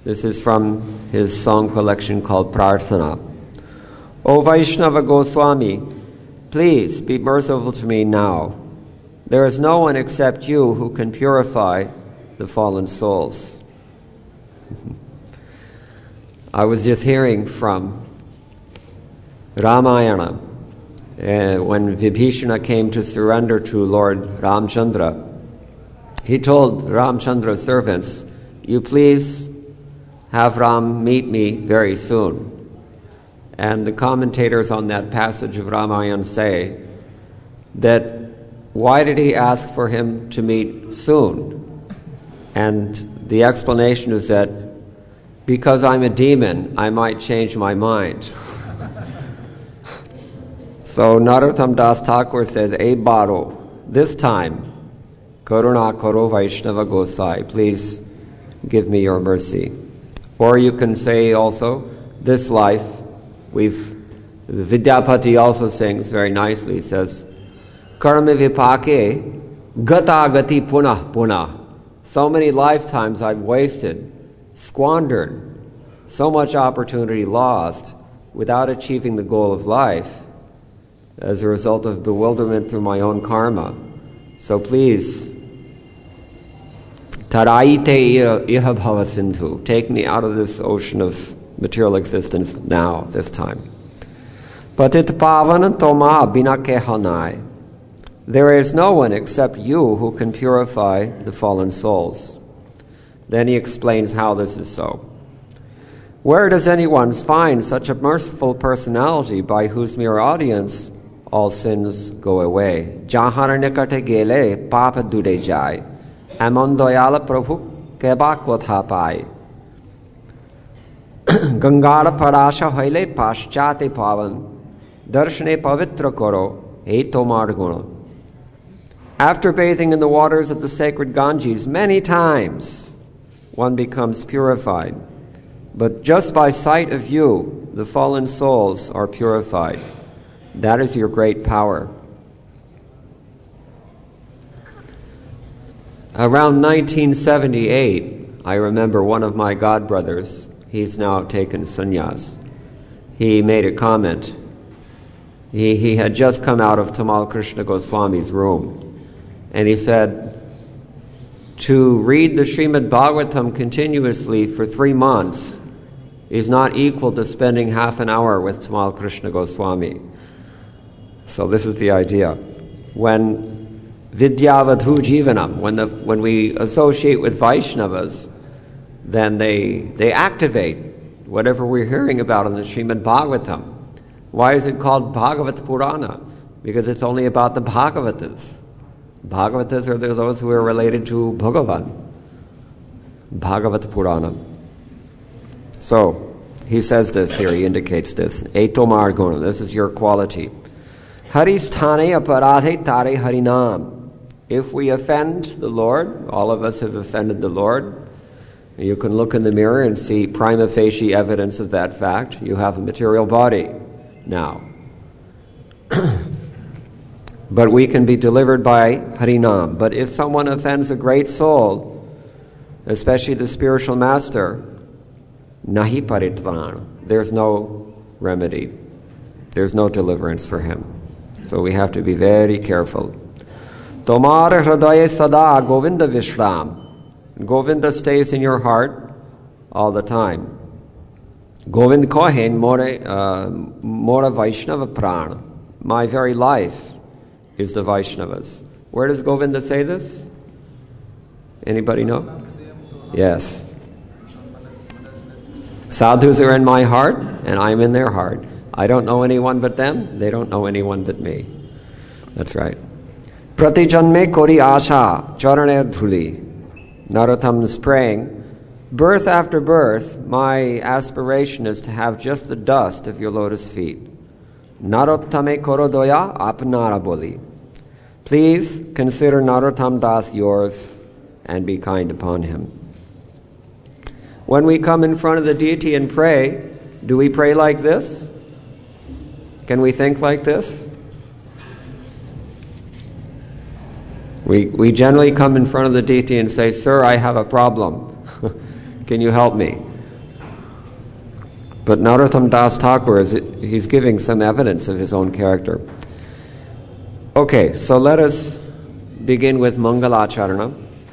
This is from his song collection called Prarthana. O Vaishnava Goswami, please be merciful to me now. There is no one except you who can purify the fallen souls. I was just hearing from Ramayana when Vibhishana came to surrender to Lord Ramchandra. He told Ramchandra's servants, you please have Ram meet me very soon. And the commentators on that passage of Ramayana say that why did he ask for him to meet soon? And the explanation is that because I'm a demon, I might change my mind. So Narottam Das Thakur says, "Ei Baro, this time, Karuna Karo Vaishnava Gosai, please give me your mercy." Or you can say also, this life, Vidyapati also sings very nicely, he says, Karma vipake gata gati punah punah. So many lifetimes I've wasted, squandered, so much opportunity lost without achieving the goal of life as a result of bewilderment through my own karma. So please, taraite iha bhava sindhu, take me out of this ocean of material existence now, this time. Patit pavan toma bina ke hanai. There is no one except you who can purify the fallen souls. Then he explains how this is so. Where does anyone find such a merciful personality by whose mere audience all sins go away? Jahar nikate gele papa dure jai. Amon doyala prabhu keba kotha pai. Gangara parasha hoile paschate pavan. Darshane pavitra koro he tomar guna. After bathing in the waters of the sacred Ganges many times, one becomes purified. But just by sight of you, the fallen souls are purified. That is your great power. Around 1978, I remember one of my godbrothers, he's now taken sannyas, he made a comment. He had just come out of Tamal Krishna Goswami's room. And he said, to read the Srimad Bhagavatam continuously for 3 months is not equal to spending half an hour with Tamal Krishna Goswami. So this is the idea. When Vidyavadhu Jivanam, when we associate with Vaishnavas, then they activate whatever we're hearing about in the Srimad Bhagavatam. Why is it called Bhagavat Purana? Because it's only about the Bhagavatas. Bhagavatas are those who are related to Bhagavan. Bhagavat Purana. So, he says this here, he indicates this. Etomar guna, this is your quality. Haristhane aparadhe tare harinam. If we offend the Lord, all of us have offended the Lord. You can look in the mirror and see prima facie evidence of that fact. You have a material body now. But we can be delivered by Harinam. But if someone offends a great soul, especially the spiritual master, nahi paritran, there's no remedy. There's no deliverance for him. So we have to be very careful. Tomar hridaya sada Govinda Vishram. Govinda stays in your heart all the time. Govind kohen mora Vaishnava pran. My very life is the Vaishnavas. Where does Govinda say this? Anybody know? Yes. Sadhus are in my heart, and I'm in their heart. I don't know anyone but them. They don't know anyone but me. That's right. Prati janme kori asha charaner dhuli. Narottam is praying, birth after birth, my aspiration is to have just the dust of your lotus feet. Narottame korodoya apnara boli. Please consider Narottam Das yours and be kind upon him. When we come in front of the deity and pray, do we pray like this? Can we think like this? We generally come in front of the deity and say, "Sir, I have a problem. Can you help me?" But Narottam Das Thakur, he's giving some evidence of his own character. Okay, so let us begin with Mangalacharana.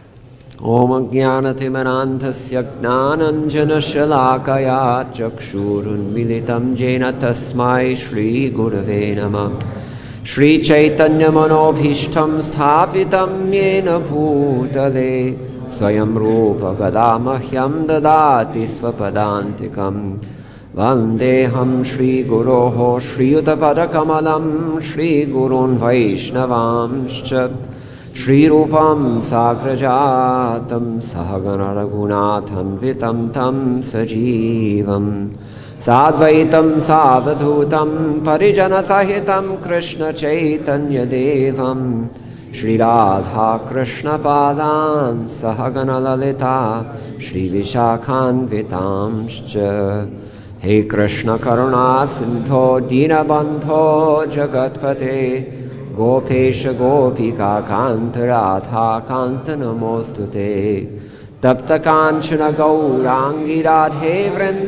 Om Jnanatimanantasya Gnananjanashalakaya Chakshurunmilitam Jena Tasmai Shri Gurave Namah. Shri Chaitanya Manobhishtam Sthapitam Yena Bhutale Swayam Rupa Gadamahyam Dadati Swapadantikam Vandeham Shri Guroho Shri Utapada Kamalam Shri Gurun Vaishnavamscha Shri Rupam Sagrajatam Sahagana Raghunathan Vitam Tam Sajivam Sadvaitam Savadhutam Parijana Sahitam Krishna Chaitanya Devam Shri Radha Krishna Padan Sahagana Lalita Shri Vishakhan Vitamscha. He Krishna Karuna Sindho Dinabandho Jagatpate Gopesha Gopika Kanta Radha Kanta Namostute Tapta Kanchana Gaurangi Radhe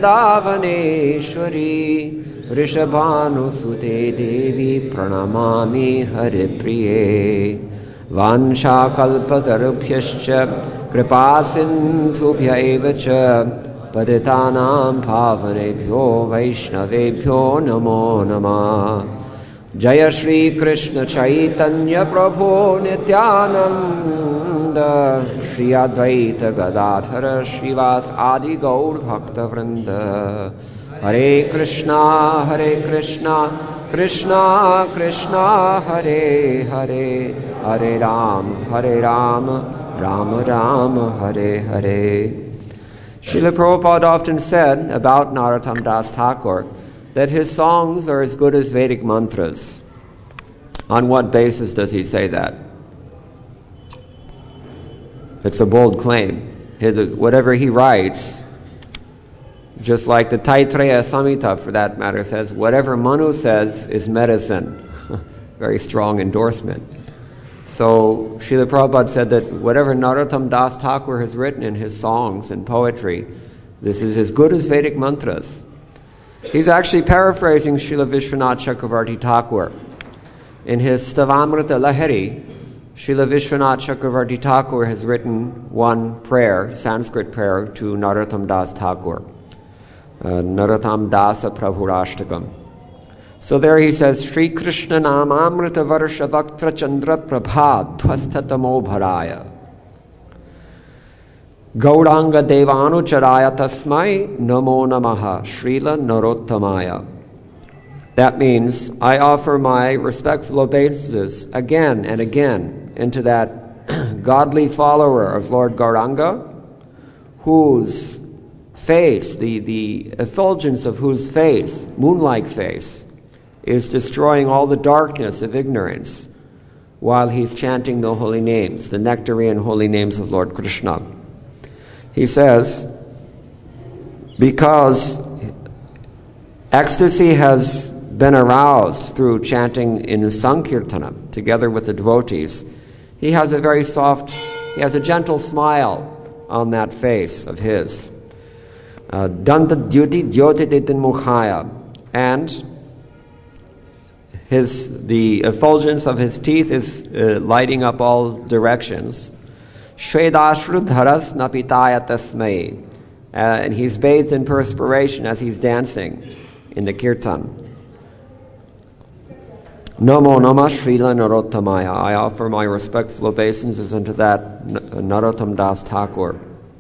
Vrindavaneshwari Rishabhanu Sute Devi Pranamami Haripriye Vansha Kalpatarubhyascha Kripa Sindhubhya Evacha Patitanam Pavanebhyo Vaishnavebhyo Namo Namah. Jaya Shri Krishna Chaitanya Prabhu Nityananda Shri Advaita Gadadhara Shrivas Adi Gaur Bhakta Vrinda. Hare Krishna Krishna Krishna Hare Hare Hare Ram Ram Ram Hare Hare. Srila Prabhupada often said about Narottam Das Thakur that his songs are as good as Vedic mantras. On what basis does he say that? It's a bold claim. Whatever he writes, just like the Taittiriya Samhita for that matter says, whatever Manu says is medicine. Very strong endorsement. So Srila Prabhupada said that whatever Narottam Das Thakur has written in his songs and poetry, this is as good as Vedic mantras. He's actually paraphrasing Srila Vishwanath Chakravarti Thakur. In his Stavamrita Lahari, Srila Vishwanath Chakravarti Thakur has written one prayer, Sanskrit prayer, to Narottam Das Thakur. Narottam Dasa Prabhurashtakam. So there he says, Shri Krishna Namamrita Varsha Vaktra Chandra Prabha Dhwastatamo Bharaya Gauranga Devanucharaya Tasmai Namo Namaha Srila Narottamaya. That means I offer my respectful obeisances again and again into that godly follower of Lord Gauranga, whose face, the effulgence of whose face, moon-like face, is destroying all the darkness of ignorance while he's chanting the holy names, the nectarian holy names of Lord Krishna. He says, because ecstasy has been aroused through chanting in Sankirtana together with the devotees, he has a gentle smile on that face of his. Danta Dyuti Dyotiditin Mukhaya. And the effulgence of his teeth is lighting up all directions. Shvedashru dharas napitaya tasmai. And he's bathed in perspiration as he's dancing in the kirtan. Namo Namah Srila Narottamaya. I offer my respectful obeisances unto that Narottam Das Thakur.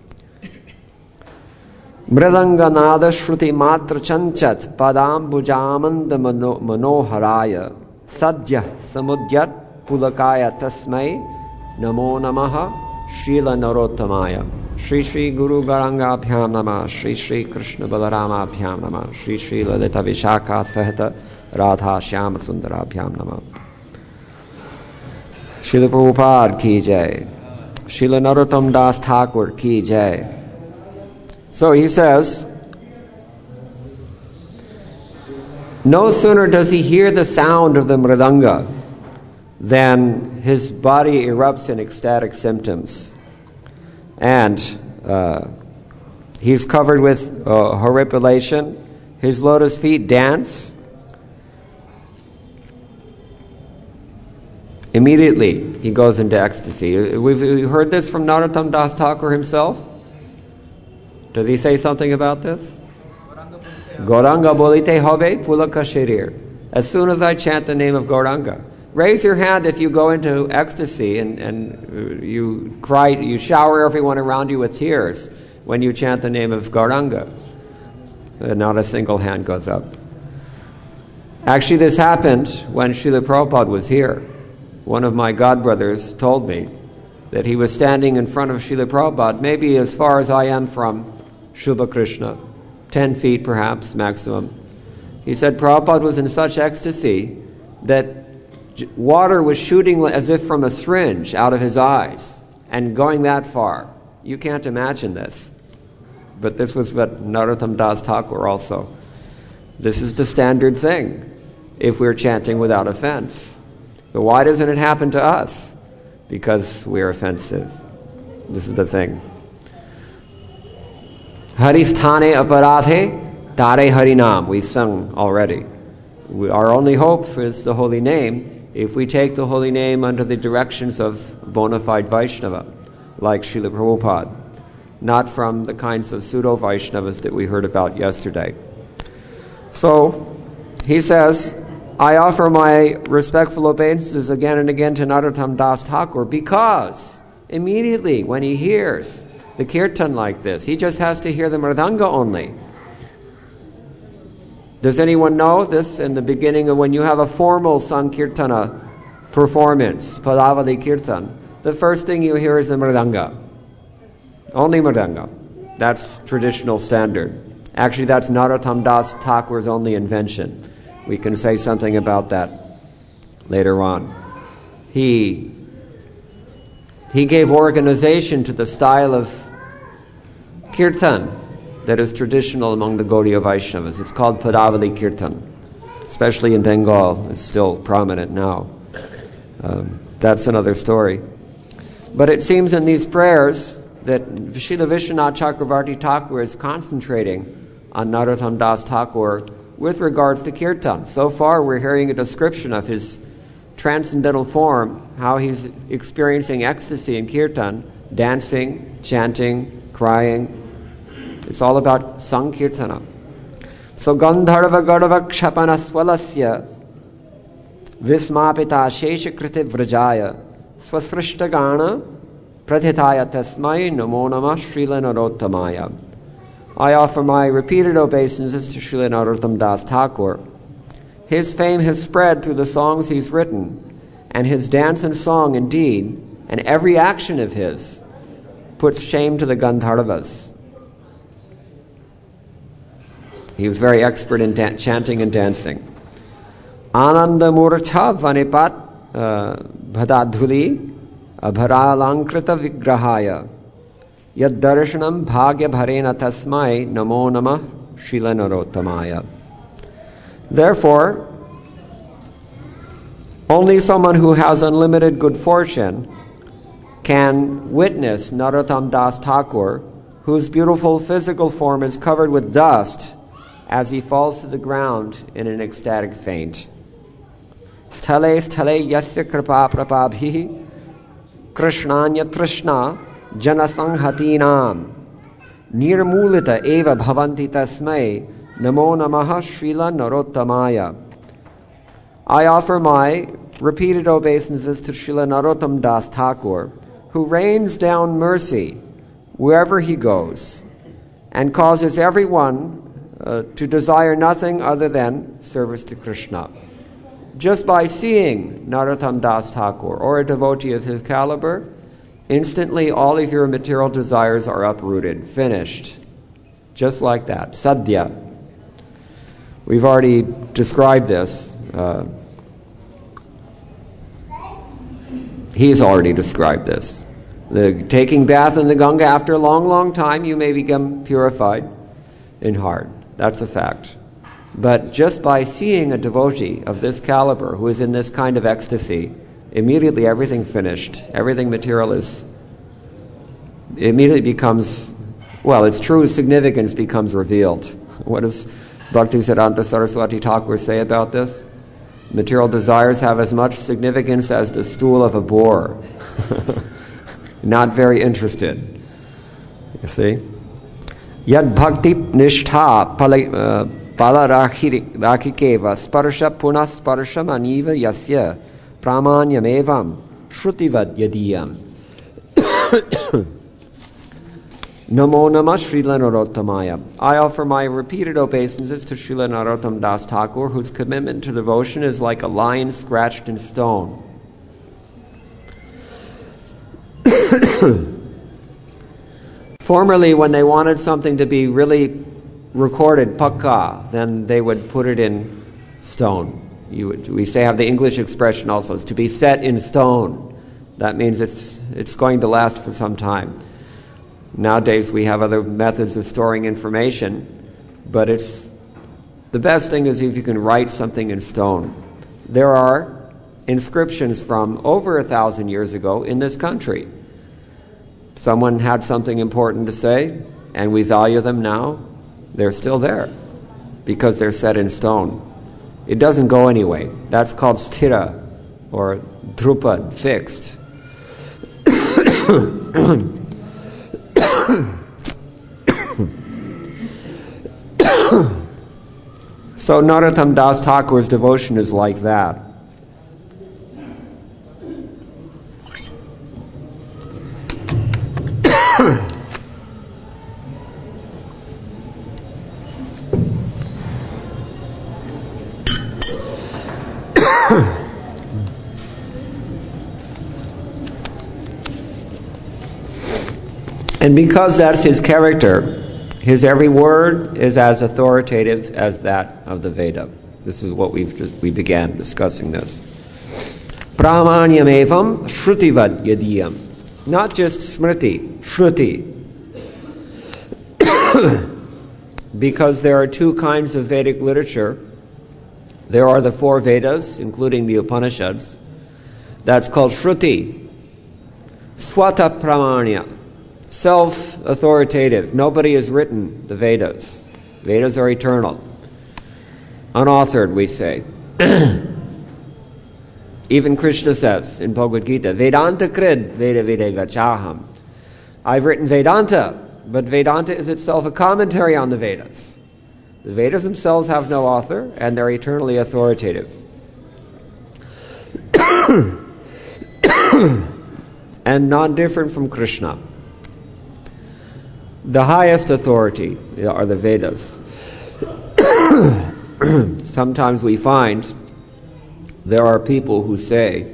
Mridanganada Shruti Matra Chanchat Padam Bujamanda Manoharaya Sadhya Samudyat Pulakaya Tasmai Namo Namaha Srila Narottamaya. Shri Shri Guru Garanga Abhyam Namah. Shri Shri Krishna Balarama Abhyam Namah. Shri Shri Lalita Vishaka Sahita Radha Shyama Sundara Abhyam Namah. Srila Prabhupada Ki Jai. Srila Narottam Das Thakur Ki Jai. So he says, no sooner does he hear the sound of the mridanga than his body erupts in ecstatic symptoms. And he's covered with horripilation. His lotus feet dance. Immediately, he goes into ecstasy. We've heard this from Narottam Das Thakur himself. Does he say something about this? Gauranga bolite hobe pulaka sharir. As soon as I chant the name of Gauranga. Raise your hand if you go into ecstasy and you cry, you shower everyone around you with tears when you chant the name of Gauranga. Not a single hand goes up. Actually, this happened when Srila Prabhupada was here. One of my godbrothers told me that he was standing in front of Srila Prabhupada, maybe as far as I am from Shubha Krishna, 10 feet perhaps, maximum. He said Prabhupada was in such ecstasy that water was shooting as if from a syringe out of his eyes and going that far. You can't imagine this. But this was what Narottam Das Thakur also. This is the standard thing if we're chanting without offense. But why doesn't it happen to us? Because we're offensive. This is the thing. Haristhane aparadhe tare harinam. We sung already. Our only hope is the holy name if we take the holy name under the directions of bona fide Vaishnava, like Srila Prabhupada, not from the kinds of pseudo-Vaishnavas that we heard about yesterday. So, he says, I offer my respectful obeisances again and again to Narottam Das Thakur because immediately when he hears the kirtan like this, he just has to hear the mridanga only. Does anyone know this in the beginning of when you have a formal Sankirtana performance, Padavali Kirtan, the first thing you hear is the mridanga. Only mridanga. That's traditional standard. Actually, that's Narottam Das Thakur's only invention. We can say something about that later on. He gave organization to the style of kirtan that is traditional among the Gaudiya Vaishnavas. It's called Padavali Kirtan. Especially in Bengal. It's still prominent now. That's another story. But it seems in these prayers that Srila Vishwanath Chakravarti Thakur is concentrating on Narottam Das Thakur with regards to kirtan. So far we're hearing a description of his transcendental form, how he's experiencing ecstasy in kirtan, dancing, chanting, crying. It's all about Sankirtana. So Gandharva Gardava Kshapana Swalasya Vismapita Sheshakriti Vrajaya Swasrishtagana Pradhitaya Tasmai Namo Namah Srila Narottamaya. I offer my repeated obeisances to Srila Narottam Das Thakur. His fame has spread through the songs he's written, and his dance and song indeed, and every action of his, puts shame to the Gandharvas. He was very expert in chanting and dancing. Ananda Murcha Vanipat Bhadadhuli Abharalankrita Vigrahaya Yad Darshanam Bhagya Bharena Tasmai Namo Namah Srila Narottamaya. Therefore, only someone who has unlimited good fortune can witness Narottam Das Thakur, whose beautiful physical form is covered with dust as he falls to the ground in an ecstatic faint. Sthale sthale yasya kripa prapabhi krishnanya trishna janasanghatinam nirmulita eva bhavanti tasmai namo namaha srila narottamaya. I offer my repeated obeisances to Srila Narottam Das Thakur, who rains down mercy wherever he goes and causes everyone to desire nothing other than service to Krishna. Just by seeing Narottam Das Thakur or a devotee of his caliber, instantly all of your material desires are uprooted, finished. Just like that. Sadhya. We've already described this. He's already described this. Taking bath in the Ganga, after a long, long time, you may become purified in heart. That's a fact. But just by seeing a devotee of this caliber who is in this kind of ecstasy, immediately everything finished. Everything material immediately becomes, well, its true significance becomes revealed. What is Bhaktisiddhanta Saraswati Thakur say about this? Material desires have as much significance as the stool of a boar. Not very interested. You see? Yad bhakti nishtha palarakikeva sparsha punas sparsham aniva yasya pramanyamevam shrutivad yadiyam. Namo Namah Srila Narottamaya. I offer my repeated obeisances to Srila Narottam Das Thakur, whose commitment to devotion is like a line scratched in stone. Formerly, when they wanted something to be really recorded, pakka, then they would put it in stone. We say, have the English expression also, is to be set in stone. That means it's going to last for some time. Nowadays we have other methods of storing information, but the best thing is if you can write something in stone. There are inscriptions from over 1,000 years ago in this country. Someone had something important to say, and we value them now. They're still there because they're set in stone. It doesn't go anyway. That's called sthira, or drupad, fixed. So Narottam Das Thakur's devotion is like that. And because that's his character, his every word is as authoritative as that of the Veda. This is what we began discussing this. Pramanyamevam shrutivad yadiyam. Not just smriti, shruti. Because there are two kinds of Vedic literature. There are the 4 Vedas, including the Upanishads. That's called shruti. Swata pramanya. Self-authoritative. Nobody has written the Vedas. Vedas are eternal. Unauthored, we say. Even Krishna says in Bhagavad Gita, Vedanta krid Veda Veda Vachaham. I've written Vedanta, but Vedanta is itself a commentary on the Vedas. The Vedas themselves have no author, and they're eternally authoritative. And non-different from Krishna. The highest authority are the Vedas. Sometimes we find there are people who say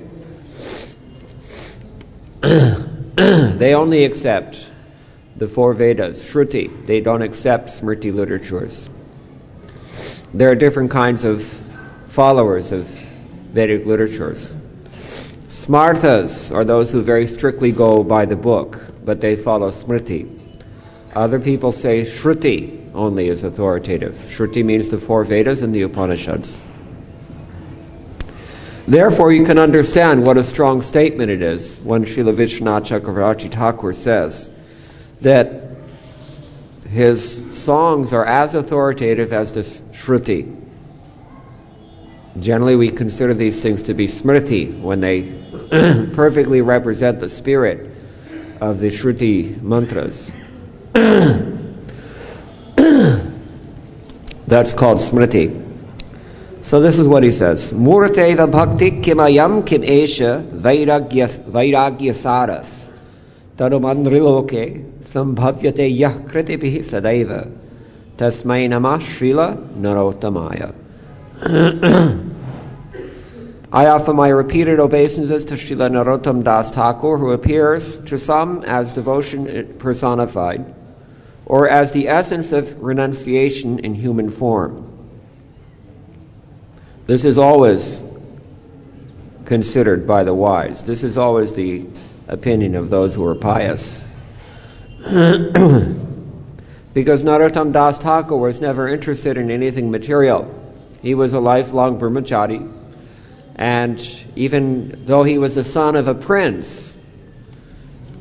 they only accept the 4 Vedas, Shruti. They don't accept Smriti literatures. There are different kinds of followers of Vedic literatures. Smartas are those who very strictly go by the book, but they follow Smriti. Other people say Shruti only is authoritative. Shruti means the 4 Vedas and the Upanishads. Therefore, you can understand what a strong statement it is when Srila Vishwanath Chakravarti Thakur says that his songs are as authoritative as the Shruti. Generally, we consider these things to be Smriti when they perfectly represent the spirit of the Shruti mantras. That's called Smriti. So this is what he says. Murateva bhakti kimayam kim esha vairagya saras tarumandriloke sambhavyate yah kritipihi sadaiva tasmai namah srila narottamaya. I offer my repeated obeisances to Srila Narottam Das Thakur, who appears to some as devotion personified, or as the essence of renunciation in human form. This is always considered by the wise. This is always the opinion of those who are pious. Because Narottam Das Thakur was never interested in anything material. He was a lifelong brahmachari, and even though he was the son of a prince,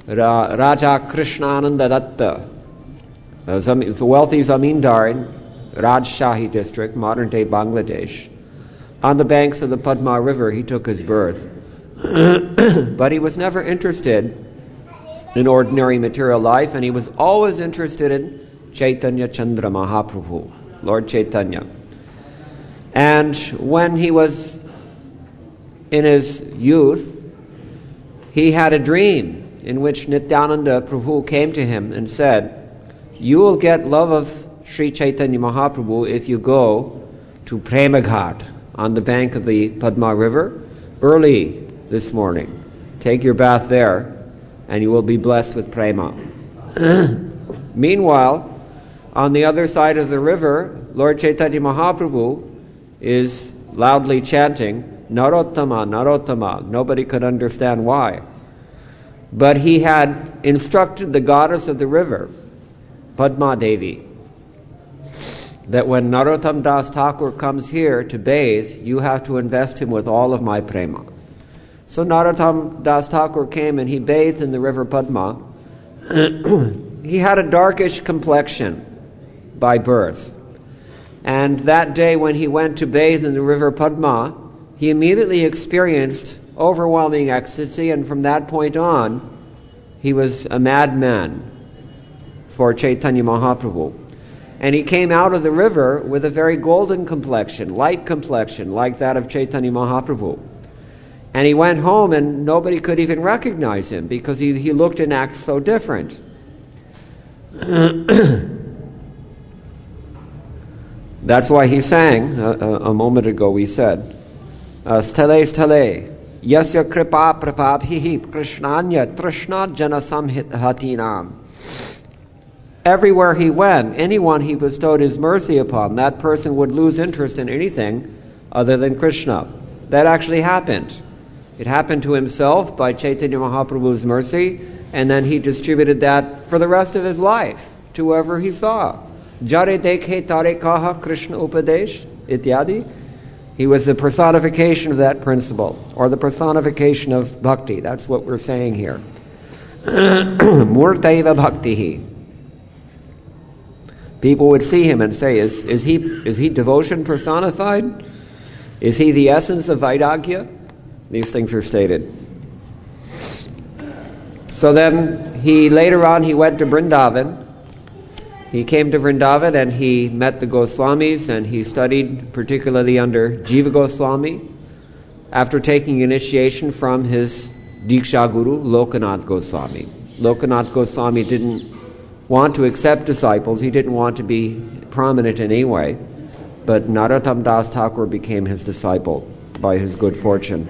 Raja Krishnananda Datta, a wealthy zamindar Rajshahi district, modern-day Bangladesh. On the banks of the Padma River, he took his birth. But he was never interested in ordinary material life, and he was always interested in Chaitanya Chandra Mahaprabhu, Lord Chaitanya. And when he was in his youth, he had a dream in which Nityananda Prabhu came to him and said, "You will get love of Sri Chaitanya Mahaprabhu if you go to Premaghat on the bank of the Padma River early this morning. Take your bath there, and you will be blessed with prema." Meanwhile, on the other side of the river, Lord Chaitanya Mahaprabhu is loudly chanting, "Narottama, Narottama." Nobody could understand why. But he had instructed the goddess of the river, Padma Devi, that when Narottam Das Thakur comes here to bathe, you have to invest him with all of my prema. So Narottam Das Thakur came and he bathed in the river Padma. He had a darkish complexion by birth. And that day when he went to bathe in the river Padma, he immediately experienced overwhelming ecstasy, and from that point on, he was a madman for Chaitanya Mahaprabhu. And he came out of the river with a very golden complexion, light complexion, like that of Chaitanya Mahaprabhu. And he went home and nobody could even recognize him because he looked and acted so different. That's why he sang, a moment ago we said, Stale stale, yasya kripa prapabhihi krishnanya trishna jana samhatinam. Everywhere he went, anyone he bestowed his mercy upon, that person would lose interest in anything other than Krishna. That actually happened. It happened to himself by Chaitanya Mahaprabhu's mercy, and then he distributed that for the rest of his life to whoever he saw. Jare dekhe tare kaha Krishna upadesh ityadi. He was the personification of that principle, or the personification of bhakti. That's what we're saying here. Murtaiva bhaktihi. People would see him and say, is he devotion personified? Is he the essence of Vairagya? These things are stated. So then, later on he went to Vrindavan. He came to Vrindavan and he met the Goswamis and he studied particularly under Jiva Goswami after taking initiation from his Diksha Guru, Lokanath Goswami. Lokanath Goswami didn't want to accept disciples. He didn't want to be prominent in any way. But Narottam Das Thakur became his disciple by his good fortune.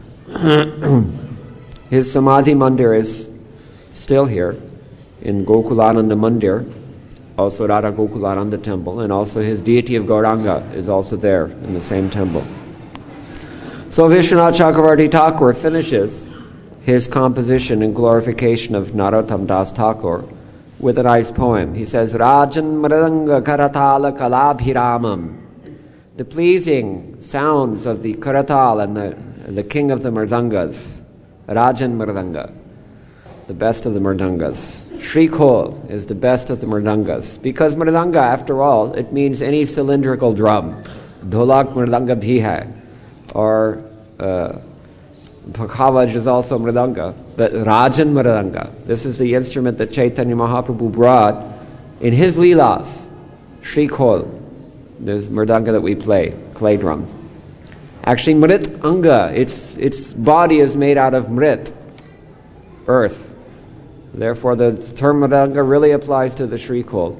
His Samadhi Mandir is still here in Gokulananda Mandir, also Radha Gokulananda temple, and also his deity of Gauranga is also there in the same temple. So Vishwanath Chakravarti Thakur finishes his composition in glorification of Narottam Das Thakur with a nice poem. He says, Rajan Mridanga Karatala Kalabhiramam. The pleasing sounds of the Karatal and the king of the Mridangas, Rajan Mridanga, the best of the Mridangas. Shrikol is the best of the Mridangas. Because Mridanga, after all, it means any cylindrical drum. Dholak Mridanga bhi hai. Or Pakhavaj is also Mridanga. But Rajan Mridanga, this is the instrument that Chaitanya Mahaprabhu brought in his Leelas. Shrikol, there's Mridanga that we play, clay drum. Actually, Mrit Anga, its body is made out of Mrit, earth. Therefore, the term Mridanga really applies to the Shrikol.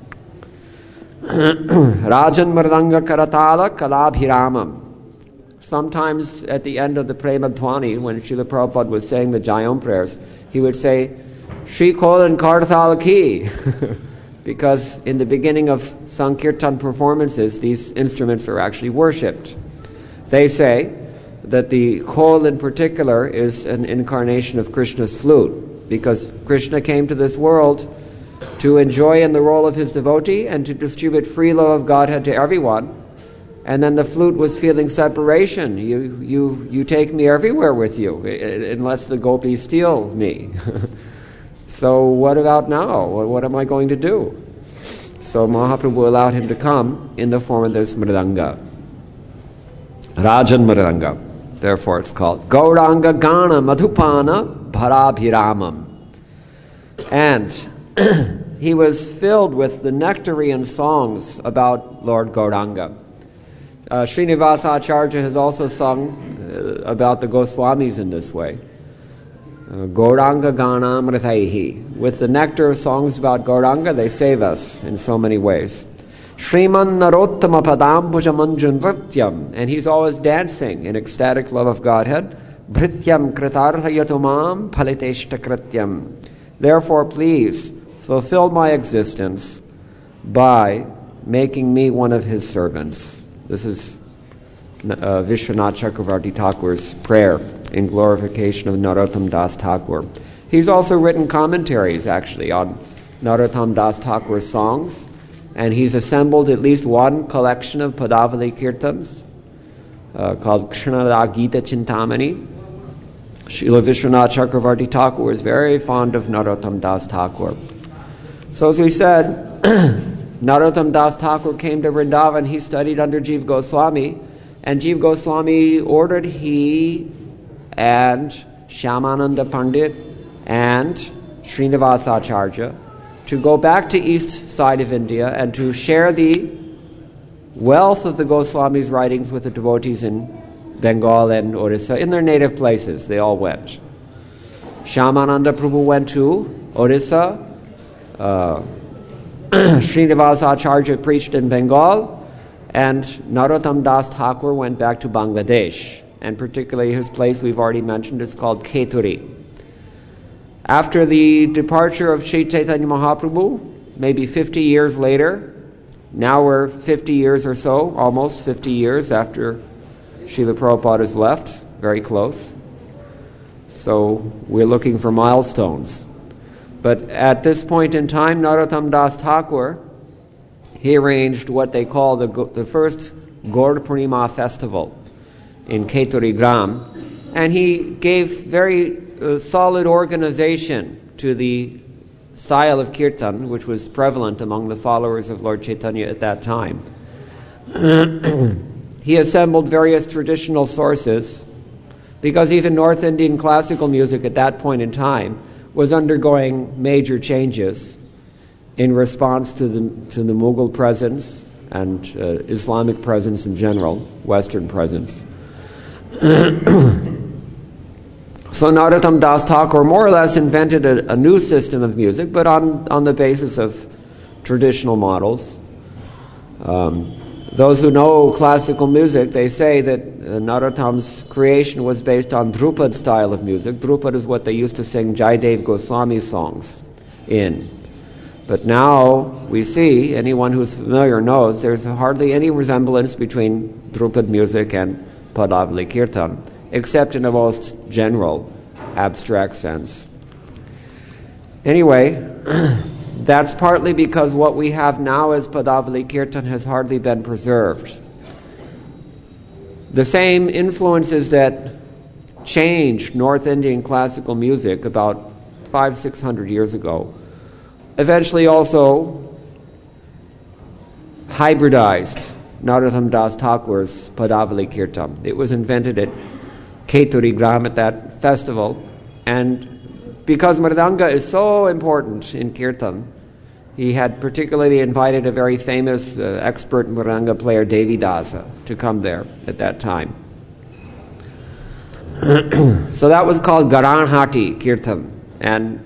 Rajan Mridanga Karatala Kalabhiramam. Sometimes at the end of the Prema Dhwani, when Srila Prabhupada was saying the Jayam prayers, he would say, Shrikol and Karatal ki. Because in the beginning of Sankirtan performances, these instruments are actually worshipped. They say that the khol in particular is an incarnation of Krishna's flute, because Krishna came to this world to enjoy in the role of his devotee and to distribute free love of Godhead to everyone. And then the flute was feeling separation. You take me everywhere with you, unless the gopis steal me. So what about now? What am I going to do? So Mahaprabhu allowed him to come in the form of this mridanga, Rajan Mridanga. Therefore it's called Gauranga Gana Madhupana Bharabhiramam. And he was filled with the nectarian songs about Lord Gauranga. Srinivasa Acharya has also sung about the Goswamis in this way. Gauranga Gana Mritaihi. With the nectar of songs about Gauranga, they save us in so many ways. Shriman Narottama Padambuja Manjun Vrityam. And he's always dancing in ecstatic love of Godhead. Vrityam Kritartha Yatumam Paliteshta Krityam. Therefore, please fulfill my existence by making me one of his servants. This is Vishwanath Chakravarti Thakur's prayer in glorification of Narottam Das Thakur. He's also written commentaries, actually, on Narottam Das Thakur's songs, and he's assembled at least one collection of Padavali Kirtans called Kshanada Gita Chintamani. Srila Vishwanath Chakravarti Thakur was very fond of Narottam Das Thakur. So as we said, Narottam Das Thakur came to Vrindavan. He studied under Jiva Goswami, and Jiva Goswami ordered he and Shyamananda Pandit and Srinivasa Acharya to go back to east side of India and to share the wealth of the Goswamis' writings with the devotees in Bengal and Orissa, in their native places. They all went. Shyamananda Prabhu went to Orissa. Srinivasa Acharya preached in Bengal, and Narottam Das Thakur went back to Bangladesh, and particularly his place we've already mentioned is called Keturi. After the departure of Sri Chaitanya Mahaprabhu, maybe 50 years later, now we're 50 years or so, almost 50 years after Srila Prabhupada has left, very close. So we're looking for milestones. But at this point in time, Narottam Das Thakur, he arranged what they call the first Gaur Purnima festival in Keturi Gram, and he gave very solid organization to the style of kirtan, which was prevalent among the followers of Lord Chaitanya at that time. He assembled various traditional sources, because even North Indian classical music at that point in time was undergoing major changes in response to the Mughal presence and Islamic presence in general, Western presence. So Narottam Das Thakur more or less invented a new system of music, but on the basis of traditional models. Those who know classical music, they say that Narottam's creation was based on Drupad style of music. Drupad is what they used to sing Jaidev Goswami songs in. But now we see, anyone who's familiar knows, there's hardly any resemblance between Drupad music and Padavali Kirtan, except in a most general, abstract sense. Anyway, that's partly because what we have now as Padavali Kirtan has hardly been preserved. The same influences that changed North Indian classical music about 500-600 years ago eventually also hybridized Narottam Das Thakur's Padavali Kirtan. It was invented at Keturi Gram at that festival, and because Mridanga is so important in Kirtan, he had particularly invited a very famous expert Mridanga player, Devi Dasa, to come there at that time. So that was called Garanhati Kirtan, and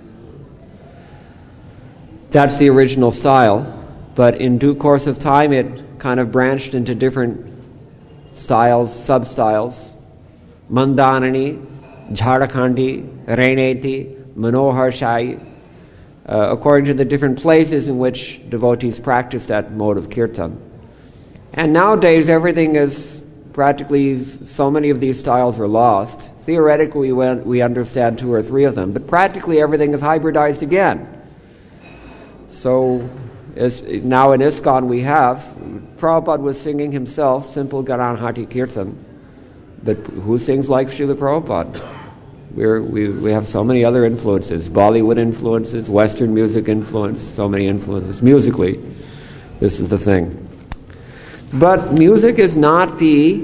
that's the original style. But in due course of time, it kind of branched into different styles, sub-styles. Mandanani, Jharkhandi, Raineti, Manohar Shai, according to the different places in which devotees practice that mode of kirtan. And nowadays everything is practically, so many of these styles are lost. Theoretically we understand 2 or 3 of them, but practically everything is hybridized again. So now in ISKCON we have, Prabhupada was singing himself simple Garanhati Kirtan, but who sings like Srila Prabhupada? We have so many other influences, Bollywood influences, Western music influence, so many influences musically. This is the thing. But music is not the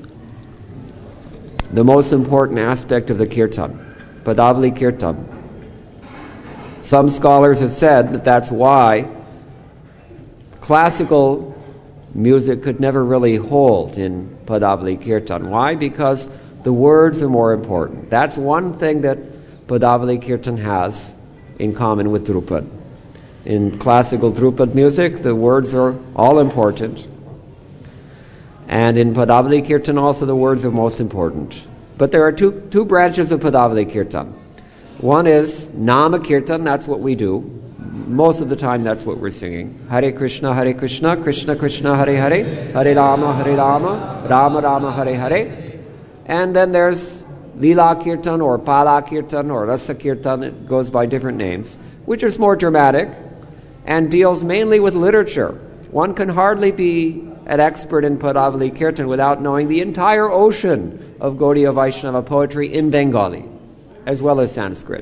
most important aspect of the kirtan, Padavali Kirtan. Some scholars have said that that's why classical music could never really hold in Padavali Kirtan. Why? Because the words are more important. That's one thing that Padavali Kirtan has in common with Drupad. In classical Drupad music, the words are all important. And in Padavali Kirtan also the words are most important. But there are two branches of Padavali Kirtan. One is Nama Kirtan, that's what we do. Most of the time that's what we're singing. Hare Krishna, Krishna Krishna, Hare Hare, Hare Rama, Rama Rama, Hare Hare. And then there's Leela Kirtan or Pala Kirtan or Rasa Kirtan, it goes by different names, which is more dramatic and deals mainly with literature. One can hardly be an expert in Padavali Kirtan without knowing the entire ocean of Gaudiya Vaishnava poetry in Bengali, as well as Sanskrit.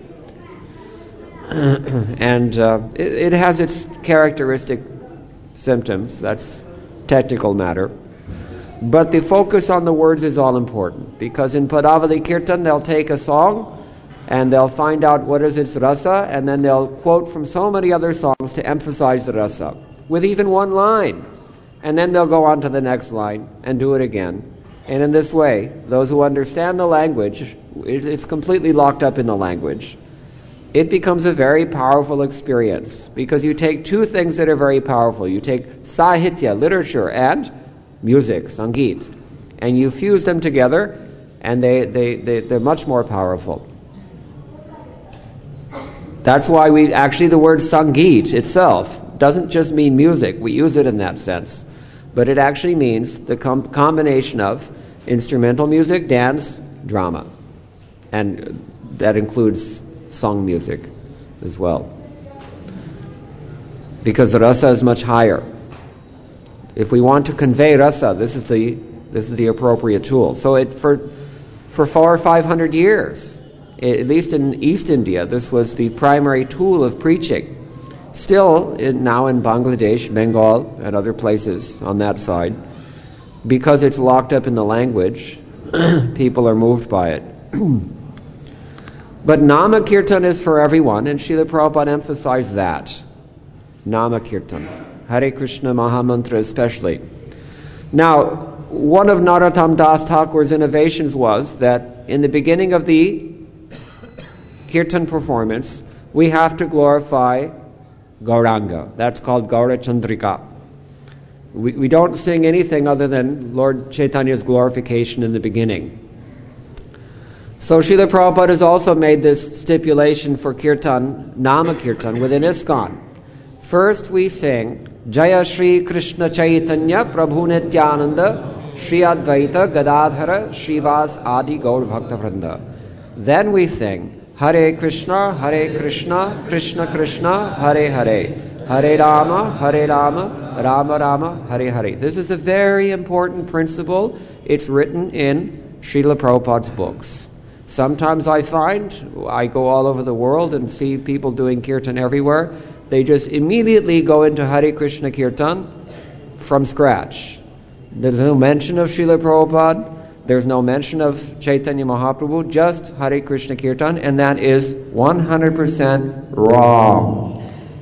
And it has its characteristic symptoms, that's technical matter. But the focus on the words is all important, because in Padavali Kirtan they'll take a song and they'll find out what is its rasa, and then they'll quote from so many other songs to emphasize the rasa, with even one line. And then they'll go on to the next line and do it again. And in this way, those who understand the language, it's completely locked up in the language. It becomes a very powerful experience, because you take two things that are very powerful. You take sahitya, literature, and music, sangeet, and you fuse them together, and they're much more powerful. That's why the word sangeet itself doesn't just mean music. We use it in that sense. But it actually means the combination of instrumental music, dance, drama. And that includes song music as well. Because the rasa is much higher. If we want to convey rasa, this is the appropriate tool. So for 400 or 500 years, at least in East India, this was the primary tool of preaching. Still, now in Bangladesh, Bengal, and other places on that side, because it's locked up in the language, people are moved by it. But Nama Kirtan is for everyone, and Srila Prabhupada emphasized that. Nama Kirtan. Hare Krishna Mahamantra especially. Now, one of Narottam Das Thakur's innovations was that in the beginning of the Kirtan performance, we have to glorify Gauranga. That's called Gaura Chandrika. We don't sing anything other than Lord Chaitanya's glorification in the beginning. So Srila Prabhupada has also made this stipulation for Kirtan, Nama Kirtan, within ISKCON. First we sing Jaya Shri Krishna Chaitanya Prabhu Nityananda Shri Advaita Gadadhara Srivas Adi Gaur Bhakta Vrinda. Then we sing Hare Krishna, Krishna Krishna, Hare Hare, Hare Rama, Rama Rama, Hare Hare. This is a very important principle. It's written in Srila Prabhupada's books. Sometimes I go all over the world and see people doing kirtan everywhere. They just immediately go into Hare Krishna Kirtan from scratch. There's no mention of Srila Prabhupada. There's no mention of Chaitanya Mahaprabhu, just Hare Krishna Kirtan, and that is 100% wrong.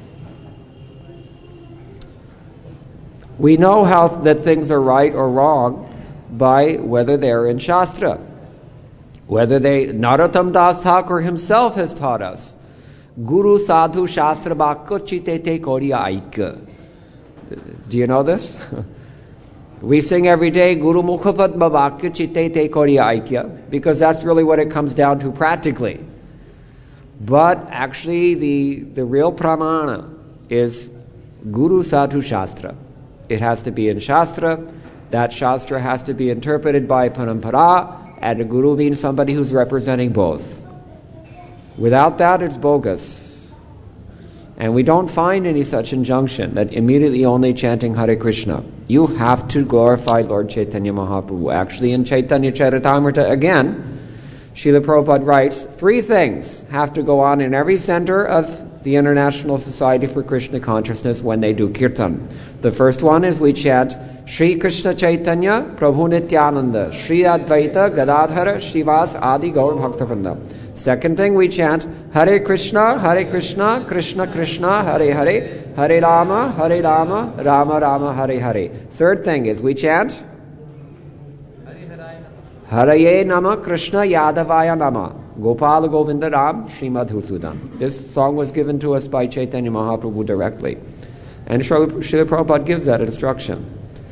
We know how that things are right or wrong by whether they're in Shastra. Narottam Das Thakur himself has taught us, Guru Sadhu Shastra Bhakko Chitete Koriya Aika. Do you know this? We sing every day, Guru Mukhapadma Vakya Chitte Koriya Aikya, because that's really what it comes down to practically. But actually, the real pramana is Guru Sadhu Shastra. It has to be in Shastra. That Shastra has to be interpreted by Parampara, and a Guru means somebody who's representing both. Without that, it's bogus. And we don't find any such injunction that immediately only chanting Hare Krishna. You have to glorify Lord Chaitanya Mahaprabhu. Actually, in Chaitanya Charitamrita, again, Srila Prabhupada writes, 3 things have to go on in every center of the International Society for Krishna Consciousness when they do kirtan. The first one is we chant Shri Krishna Chaitanya Prabhu Nityananda Shri Advaita Gadadhara Shivas Adi Gaur Bhaktavrinda. Second thing we chant Hare Krishna Krishna Krishna Hare Hare Hare Rama Rama Rama Hare Hare. Third thing is we chant Haraye Nama Krishna Yadavaya Nama Gopala Govinda Ram Srimad Husudan. This song was given to us by Chaitanya Mahaprabhu directly. And Srila Prabhupada gives that instruction.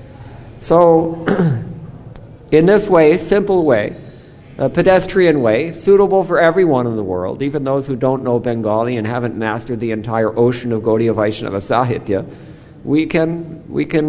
So, in this way, simple way, a pedestrian way, suitable for everyone in the world, even those who don't know Bengali and haven't mastered the entire ocean of Gaudiya Vaishnava Sahitya, we can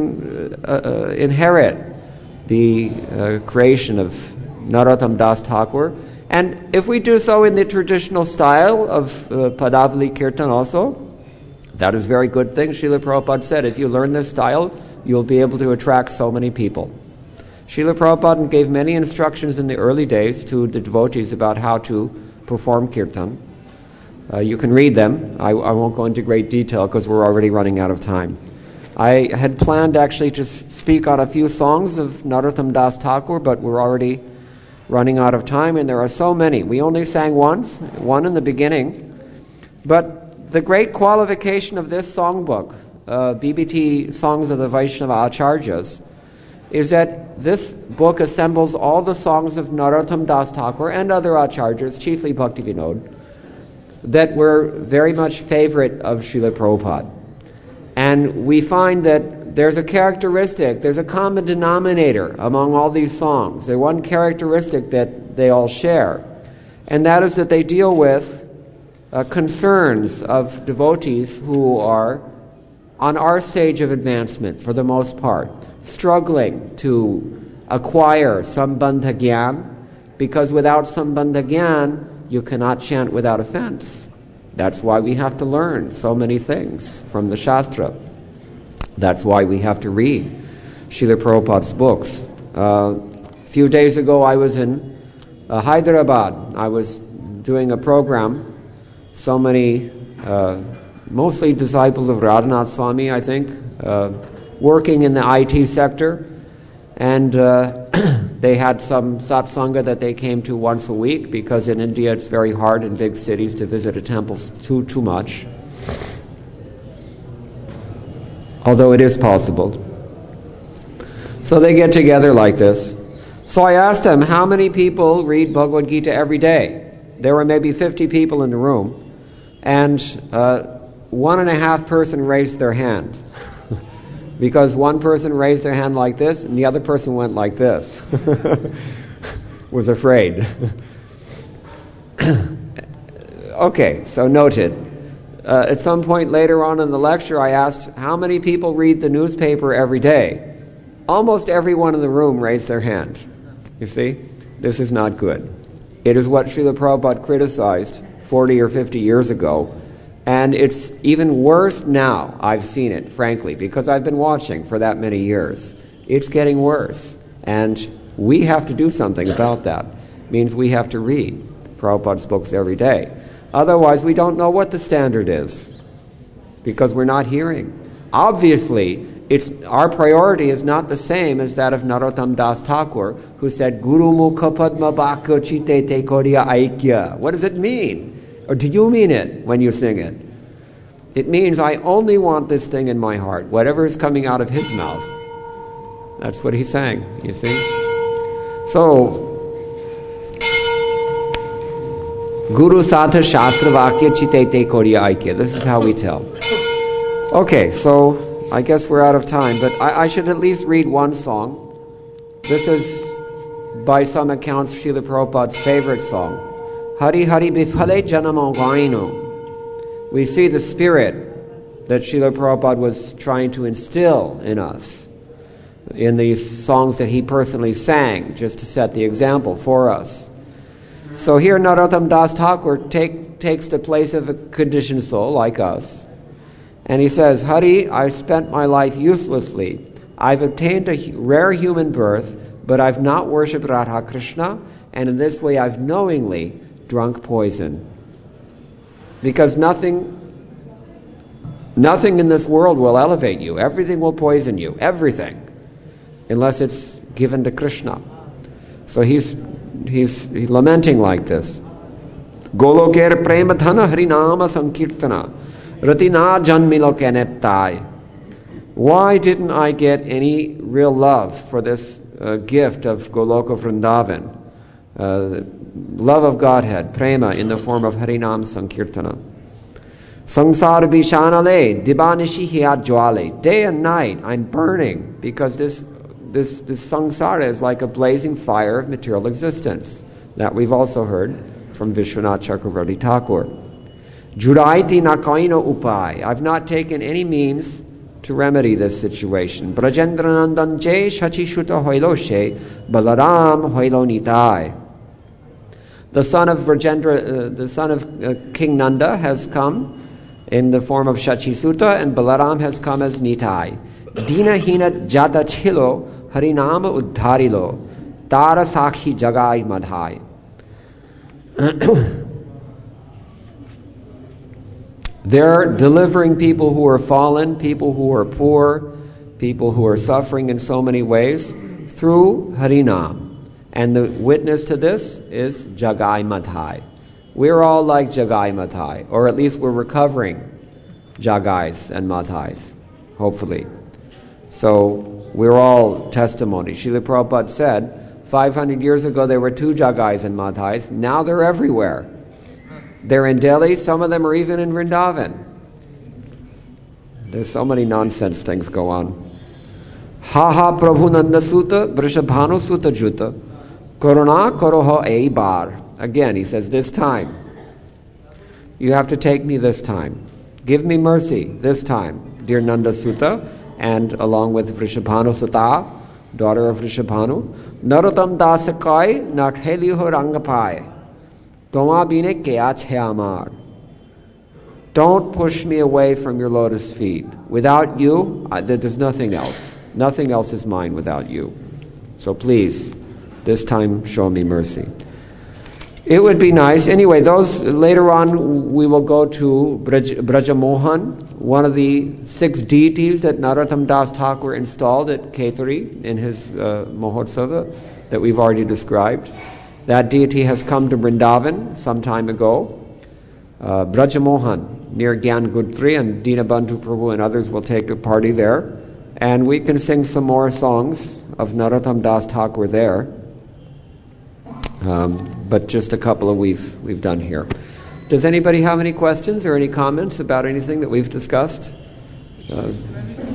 inherit the creation of Narottam Das Thakur. And if we do so in the traditional style of Padavali Kirtan also, that is a very good thing. Srila Prabhupada said, if you learn this style, you'll be able to attract so many people. Srila Prabhupada gave many instructions in the early days to the devotees about how to perform kirtan. You can read them. I won't go into great detail because we're already running out of time. I had planned actually to speak on a few songs of Narottam Das Thakur, but we're already running out of time, and there are so many. We only sang one in the beginning. But the great qualification of this songbook, BBT Songs of the Vaishnava Acharyas, is that this book assembles all the songs of Narottam Das Thakur and other Acharyas, chiefly Bhaktivinoda, that were very much favorite of Srila Prabhupada. And we find that there's a characteristic, there's a common denominator among all these songs. There's one characteristic that they all share, and that is that they deal with concerns of devotees who are on our stage of advancement for the most part, struggling to acquire Sambandha Gyan, because without Sambandha Gyan, you cannot chant without offense. That's why we have to learn so many things from the Shastra. That's why we have to read Srila Prabhupada's books. A few days ago I was in Hyderabad. I was doing a program. So many, mostly disciples of Radhanath Swami, I think, working in the IT sector. And they had some satsanga that they came to once a week, because in India it's very hard in big cities to visit a temple too much. Although it is possible. So they get together like this. So I asked them, how many people read Bhagavad Gita every day? There were maybe 50 people in the room, and 1.5 person raised their hand. Because one person raised their hand like this, and the other person went like this. Was afraid. Okay, so noted. At some point later on in the lecture, I asked, how many people read the newspaper every day? Almost everyone in the room raised their hand. You see? This is not good. It is what Srila Prabhupada criticized 40 or 50 years ago. And it's even worse now. I've seen it, frankly, because I've been watching for that many years. It's getting worse. And we have to do something about that. It means we have to read Prabhupada's books every day. Otherwise, we don't know what the standard is, because we're not hearing. Obviously, our priority is not the same as that of Narottam Das Thakur, who said, Guru Mukha Padma Bhakya Chite Te Koriya Aikya. What does it mean? Or do you mean it when you sing it? It means I only want this thing in my heart, whatever is coming out of his mouth. That's what he's saying, you see? So, Guru Sadha Shastra Vakya Chite Te Koriya Aikya. This is how we tell. Okay, so I guess we're out of time, but I should at least read one song. This is, by some accounts, Srila Prabhupada's favorite song. Hari Hari Bifale Janamo Vaino. We see the spirit that Srila Prabhupada was trying to instill in us in these songs that he personally sang, just to set the example for us. So here Narottam Das Thakur takes the place of a conditioned soul like us. And he says, Hari, I've spent my life uselessly. I've obtained a rare human birth, but I've not worshipped Radha Krishna, and in this way I've knowingly drunk poison. Because nothing Nothing in this world will elevate you. Everything will poison you. Everything. Unless it's given to Krishna. So he's lamenting like this. Goloker premadhana harinama sankirtana ratina janmilo keneptai. Why didn't I get any real love for this gift of Goloka Vrindavan? Love of Godhead, prema, in the form of Harinam Sankirtana. Sangsara bishanale dibanishi hiat jwale. Day and night I'm burning because this samsara is like a blazing fire of material existence. That we've also heard from Vishwanath Chakravarti Thakur. Judaiti nakaino upai. I've not taken any means to remedy this situation. Brajendranandan je shachishuta hoiloshe balaram hoilonitai. The son of King Nanda has come in the form of Shachisuta, and Balaram has come as Nitai. Dina hina jata chilo harinama uddharilo tara sakhi jagai madhai. They're delivering people who are fallen, people who are poor, people who are suffering in so many ways through Harinam. And the witness to this is Jagai Madhai. We're all like Jagai Madhai, or at least we're recovering Jagais and Madhais, hopefully. So we're all testimony. Srila Prabhupada said, 500 years ago there were 2 Jagais and Madhais. Now they're everywhere. They're in Delhi. Some of them are even in Vrindavan. There's so many nonsense things go on. Ha ha Prabhu Nanda Sutta Vrishabhanu Sutta Juta Koruna Koroho Ei Bar. Again, he says, this time. You have to take me this time. Give me mercy this time, dear Nanda Sutta, and along with Vrishabhanu Sutta, daughter of Vrishabhanu. Narottam Dasakai Nakheliho Rangapai. Toma bine kya chhe amar. Don't push me away from your lotus feet. Without you, there's nothing else. Nothing else is mine without you. So please, this time show me mercy. It would be nice. Anyway, those later on we will go to Brajamohan, one of the 6 deities that Narottam Das Thakur installed at Keturi in his Mahotsava that we've already described. That deity has come to Vrindavan some time ago. Brajamohan, near Gyan Gudri, and Dinabandhu Prabhu and others will take a party there. And we can sing some more songs of Narottam Das Thakur there. But just a couple of we've done here. Does anybody have any questions or any comments about anything that we've discussed? When we sing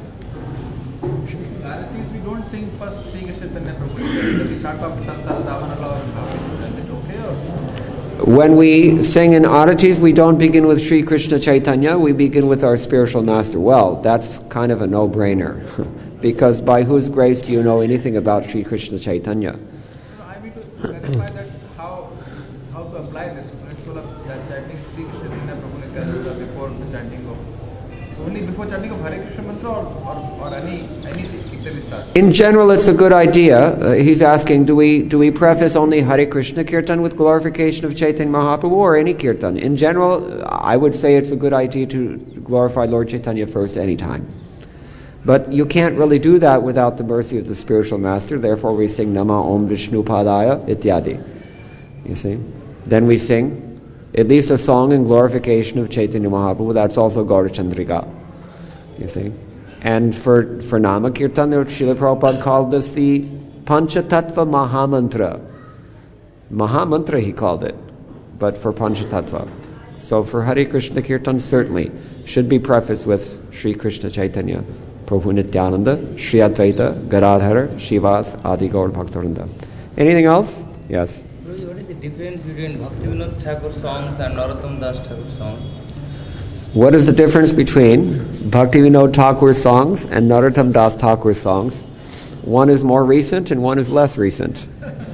Aaratis, we don't sing first Sri Chaitanya Prabhu. We start off with Sansara Davanala. Is it okay? When we sing in Aaratis, we don't begin with Sri Krishna Chaitanya, we begin with our spiritual master. Well, that's kind of a no-brainer. Because by whose grace do you know anything about Sri Krishna Chaitanya? I mean to clarify that how to apply this principle of that chanting Sri Krishna Chaitanya Prabhu Nityananda before the chanting of. So only before chanting of Hare Krishna mantra or anything we start? In general, it's a good idea. He's asking, do we preface only Hare Krishna Kirtan with glorification of Chaitanya Mahaprabhu or any Kirtan? In general, I would say it's a good idea to glorify Lord Chaitanya first anytime. But you can't really do that without the mercy of the spiritual master. Therefore, we sing Nama Om Vishnu Padaya Ityadi. You see? Then we sing at least a song in glorification of Chaitanya Mahaprabhu. That's also Gaura Chandrika. You see? And for Nama Kirtan, Srila Prabhupada called this the Panchatattva Mahamantra. Mahamantra he called it, but for Panchatattva. So for Hare Krishna Kirtan, certainly should be prefaced with Sri Krishna Chaitanya, Prabhu Nityananda, Sri Advaita, Gadadhara, Shivas, Adi Gaur Bhaktarinda. Anything else? Yes. What is the difference between Bhaktivinoda Thakur songs and Narottam Das Thakur songs? What is the difference between Bhaktivinoda Thakur songs and Narottam Das Thakur songs? One is more recent and one is less recent.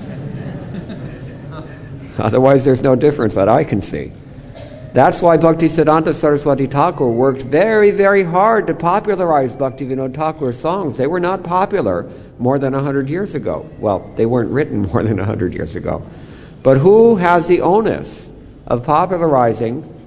Otherwise there's no difference that I can see. That's why Bhaktisiddhanta Saraswati Thakur worked very, very hard to popularize Bhaktivinoda Thakur's songs. They were not popular more than 100 years ago. Well, they weren't written more than 100 years ago. But who has the onus of popularizing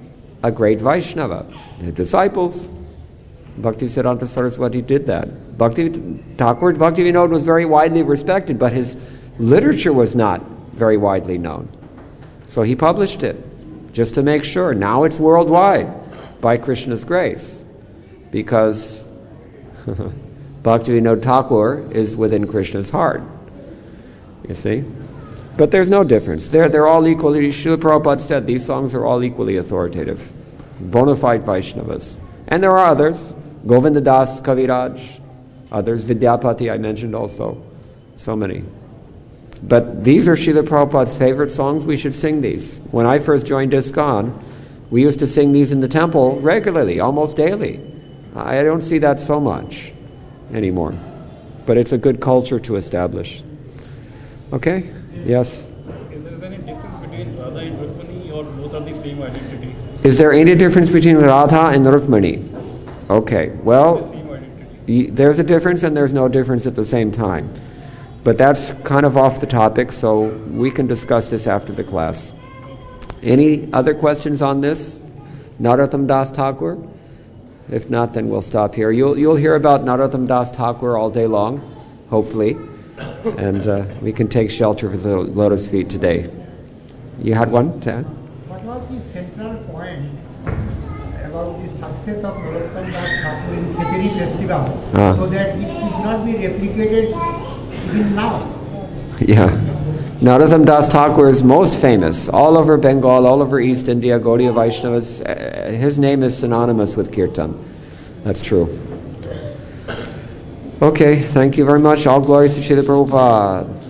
a great Vaishnava. The disciples, Bhaktisiddhanta Saraswati did that. Thakur Bhaktivinoda was very widely respected, but his literature was not very widely known. So he published it, just to make sure. Now it's worldwide, by Krishna's grace, because Bhaktivinoda Thakur is within Krishna's heart. You see? But there's no difference. They're all equally, Srila Prabhupada said, these songs are all equally authoritative. Bona fide Vaishnavas. And there are others. Govinda Das, Kaviraj, others. Vidyapati I mentioned also. So many. But these are Srila Prabhupada's favorite songs. We should sing these. When I first joined ISKCON, we used to sing these in the temple regularly, almost daily. I don't see that so much anymore. But it's a good culture to establish. Okay? Yes? Is there any difference between Radha and Rukmani, or both are the same identity? Is there any difference between Radha and Rukmani? Okay, well, there's a difference and there's no difference at the same time. But that's kind of off the topic, so we can discuss this after the class. Any other questions on this? Narottam Das Thakur? If not, then we'll stop here. You'll hear about Narottam Das Thakur all day long, hopefully. And we can take shelter with the lotus feet today. You had one, Tad? What was the central point about the success of Narottam Das Thakur in Khechari festival, so that it could not be replicated even now? Yeah. Narottam Das Thakur is most famous all over Bengal, all over East India, Gaudiya Vaishnavas. His name is synonymous with Kirtan. That's true. Okay, thank you very much. All glories to Srila Prabhupada.